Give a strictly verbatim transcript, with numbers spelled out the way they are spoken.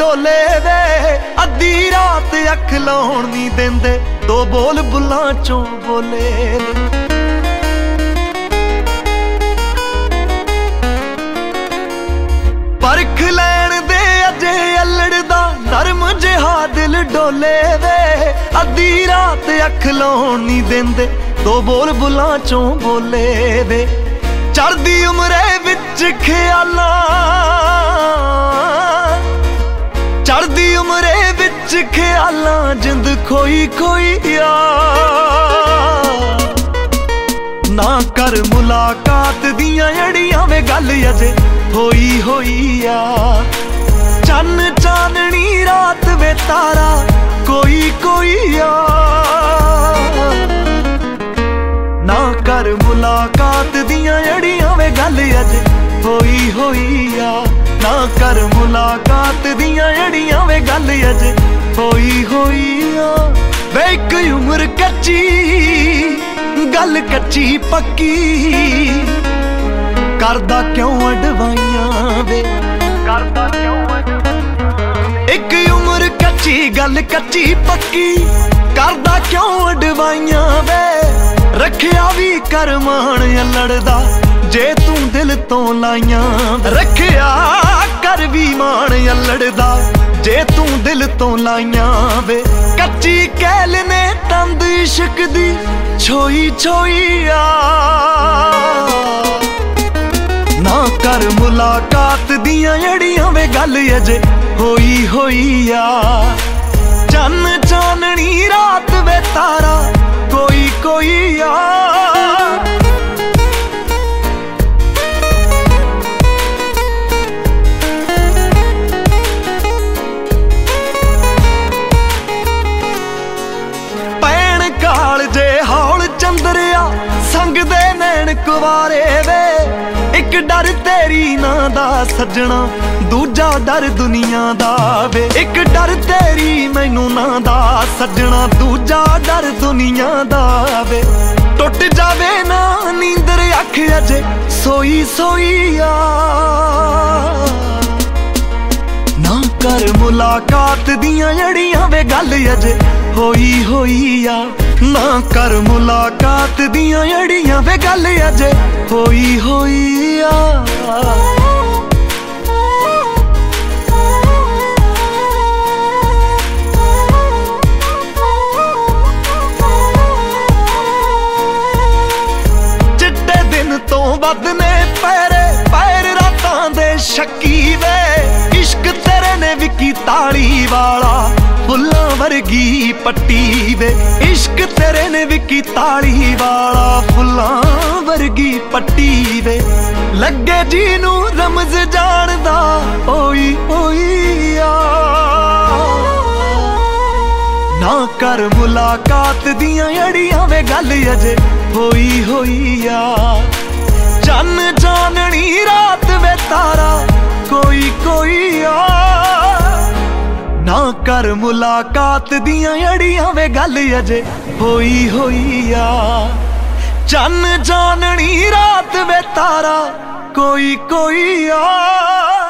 डोले वे अद्धी रात अख लाउण नहीं देंदे दो बोल बुलां चों बोले परख लैण दे अजे अल्लड़दा नरम जिहा दिल डोले वे अद्धी रात अख लाउण नहीं देंदे दो बोल बुलां चों बोले वे चढ़दी उमरे विच ख्यालां चढ़दी उमरे विच ख्यालां जिंद खोई खोई आ ना कर मुलाकात दियां अड़ियां वे गल अजे होई होई आ चन्न चाननी रात वे तारा कोई कोई आ ना कर मुलाकात दियां अड़ियां वे गल अजे होई होई आ ना कर मुलाकात दियां अड़ियां वे गल अजे होई होई आ वे इक उम्र कच्ची गल कच्ची पक्की करदा क्यों अडवाइयां वे करदा क्यों अडवाइयां इक उम्र कच्ची गल कच्ची पक्की करदा क्यों अडवाइयां वे रखिया भी कर मान अल्लड़दा जे तू दिल तो लाइयां रखिया कर भी मान अल्लड़दा जे तू दिल तो लाइयां वे कच्ची कैल ने तंद इश्क दी छोई छोई आ ना कर मुलाकात दियां अड़ियां वे गल अजे होई होई आ चन्न चाननी रात वे तारा कोई कोई आ पैण काल जे हौल चंद्रिया संग दे नैन कुवारे वे एक डर तेरी ना दा सजना दूजा डर दुनिया दा वे एक डर तेरी मैनू ना दा सजना दूजा डर दुनिया दा वे टुट जावे ना नींदर अख अजे सोई सोई आ ना कर मुलाकात दियां अड़ियां वे गल अजे होई होई आ ना कर मुलाकात दियां अड़ियां वे गल अजे होई होई आ चिट्टे दिन तो वध ने पैरे पैर रातां दे शक्की वे इश्क तेरे ने विकी ताली वाला फुल्लां वर्गी पट्टी वे इश्क तेरे ने विकी ताली वाला फुल्लां वर्गी पट्टी वे लगे जी नू रमज जानदा ओई ओई आ ना कर मुलाकात दियां अड़ियां वे गल अजे होई होई आ चन्न चाननी रात वे तारा कोई कोई आ ना कर मुलाकात दियां अड़ियां वे गल अजे होई होई आ चन्न चाननी रात वे तारा कोई कोई आ